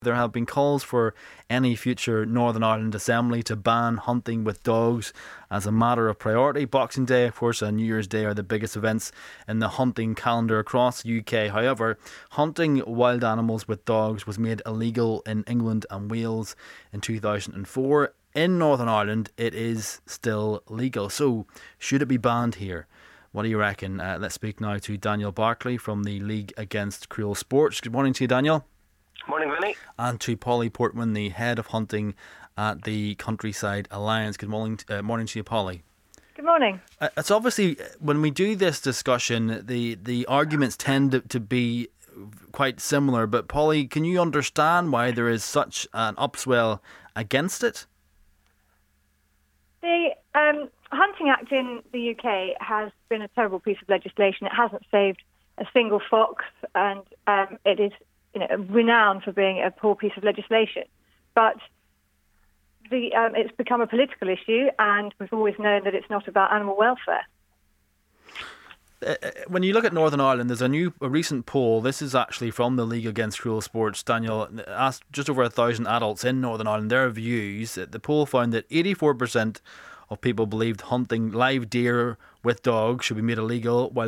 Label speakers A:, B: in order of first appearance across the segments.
A: There have been calls for any future Northern Ireland Assembly to ban hunting with dogs as a matter of priority. Boxing Day, of course, and New Year's Day are the biggest events in the hunting calendar across the UK. However, hunting wild animals with dogs was made illegal in England and Wales in 2004. In Northern Ireland, it is still legal. So, should it be banned here? What do you reckon? Let's speak now to Daniel Barclay from the League Against Cruel Sports. Good morning to you, Daniel.
B: Morning, Vinny.
A: And to Polly Portman, the head of hunting at the Countryside Alliance. Good morning to you, Polly.
C: Good morning.
A: It's obviously, when we do this discussion, the arguments tend to be quite similar. But Polly, can you understand why there is such an upswell against it?
C: The Hunting Act in the UK has been a terrible piece of legislation. It hasn't saved a single fox, and it is renowned for being a poor piece of legislation. But it's become a political issue, and we've always known that it's not about animal welfare.
A: When you look at Northern Ireland, there's a recent poll. This is actually from the League Against Cruel Sports. Daniel asked just over 1,000 adults in Northern Ireland their views. The poll found that 84% of people believed hunting live deer with dogs should be made illegal, while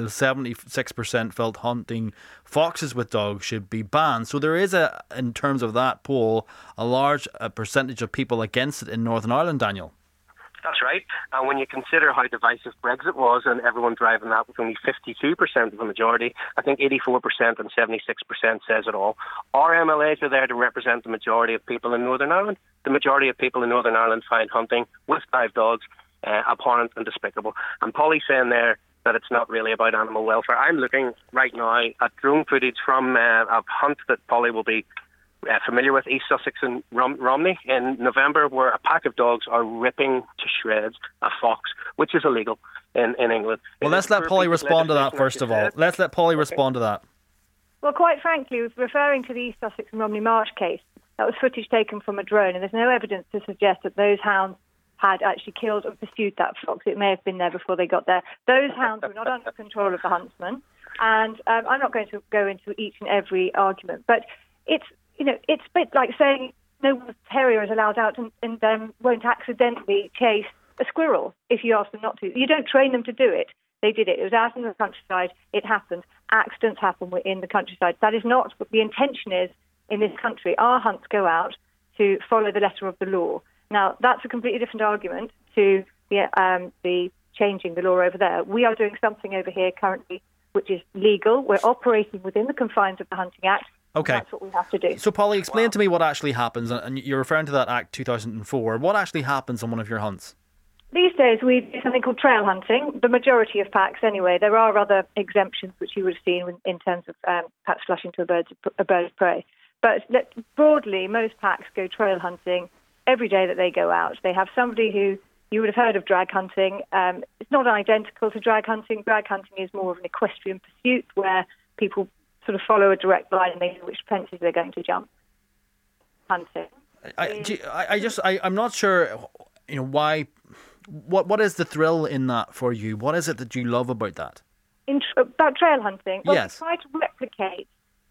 A: 76% felt hunting foxes with dogs should be banned. So there is, in terms of that poll, a large percentage of people against it in Northern Ireland, Daniel.
B: That's right. And when you consider how divisive Brexit was and everyone driving that with only 52% of the majority, I think 84% and 76% says it all. Our MLAs are there to represent the majority of people in Northern Ireland. The majority of people in Northern Ireland find hunting with live dogs abhorrent and despicable. And Polly's saying there that it's not really about animal welfare. I'm looking right now at drone footage from a hunt that Polly will be familiar with, East Sussex and Romney in November, where a pack of dogs are ripping to shreds a fox, which is illegal in England.
A: Well, let's let Polly respond to that first of all. Let's let Polly respond to that.
C: Well, quite frankly, referring to the East Sussex and Romney Marsh case, that was footage taken from a drone, and there's no evidence to suggest that those hounds had actually killed and pursued that fox. It may have been there before they got there. Those hounds were not under control of the huntsman, and I'm not going to go into each and every argument, but it's a bit like saying no terrier is allowed out and won't accidentally chase a squirrel if you ask them not to. You don't train them to do it. They did it. It was out in the countryside. It happened. Accidents happen in the countryside. That is not what the intention is in this country. Our hunts go out to follow the letter of the law. Now, that's a completely different argument to the changing the law over there. We are doing something over here currently which is legal. We're operating within the confines of the Hunting Act.
A: Okay.
C: That's what we have to do.
A: So, Polly, explain to me what actually happens, and you're referring to that Act 2004. What actually happens on one of your hunts?
C: These days we do something called trail hunting, the majority of packs anyway. There are other exemptions which you would have seen in terms of perhaps flushing to a bird of prey. But broadly, most packs go trail hunting every day that they go out. They have somebody who you would have heard of drag hunting. It's not identical to drag hunting. Drag hunting is more of an equestrian pursuit where people sort of follow a direct line and they know which fences they're going to jump. Hunting.
A: I'm not sure, why. What is the thrill in that for you? What is it that you love about that?
C: About trail hunting? Well,
A: yes.
C: We try to replicate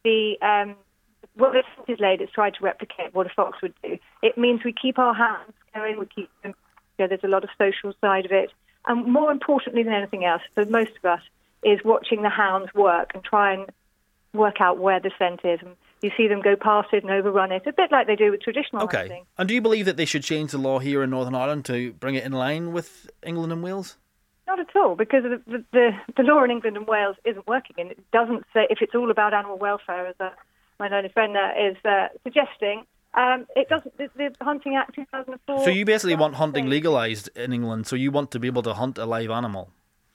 C: what the fence is laid. It's tried to replicate what a fox would do. It means we keep our hands going. We keep them. There's a lot of social side of it, and more importantly than anything else, for most of us, is watching the hounds work and try and work out where the scent is. And you see them go past it and overrun it, a bit like they do with traditional hunting.
A: And do you believe that they should change the law here in Northern Ireland to bring it in line with England and Wales?
C: Not at all, because the law in England and Wales isn't working, and it doesn't say, if it's all about animal welfare, as my learned friend there is suggesting. It doesn't. The Hunting Act 2004.
A: So you basically want hunting legalised in England. So you want to be able to hunt a live animal.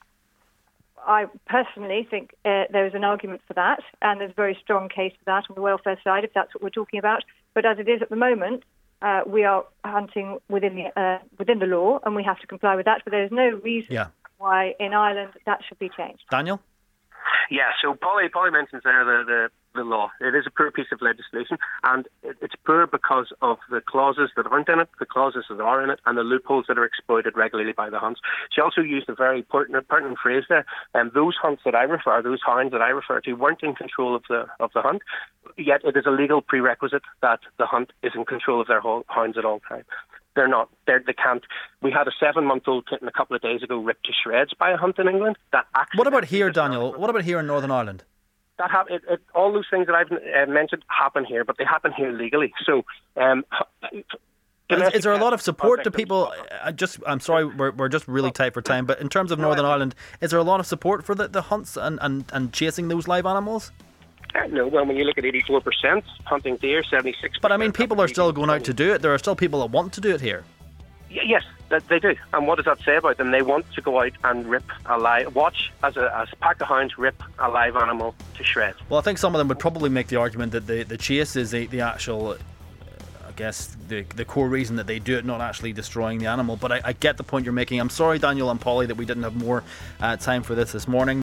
C: I personally think there is an argument for that, and there's a very strong case for that on the welfare side, if that's what we're talking about. But as it is at the moment, we are hunting within the law, and we have to comply with that. But there is no reason why in Ireland that should be changed.
A: Daniel?
B: Yeah. So Polly mentions there the the law. It is a poor piece of legislation, and it's poor because of the clauses that aren't in it, the clauses that are in it, and the loopholes that are exploited regularly by the hunts. She also used a very pertinent phrase there, and those hounds that I refer to weren't in control of the hunt, yet it is a legal prerequisite that the hunt is in control of their hounds at all times. They're not. They can't. We had a 7-month-old kitten a couple of days ago ripped to shreds by a hunt in England.
A: What about here, Daniel? What about here in Northern Ireland?
B: All those things that I've mentioned happen here, but they happen here legally. So,
A: is there a lot of support to people? I'm sorry, we're just really tight for time. But in terms of Northern Ireland, is there a lot of support for the hunts and chasing those live animals?
B: No, well, when you look at 84% hunting deer, 76%.
A: But I mean, people are still going out to do it. There are still people that want to do it here.
B: Yes, they do. And what does that say about them? They want to go out and rip watch as a pack of hounds rip a live animal to shreds.
A: Well, I think some of them would probably make the argument that the chase is the actual, I guess, the core reason that they do it, not actually destroying the animal. But I get the point you're making. I'm sorry, Daniel and Polly, that we didn't have more time for this morning.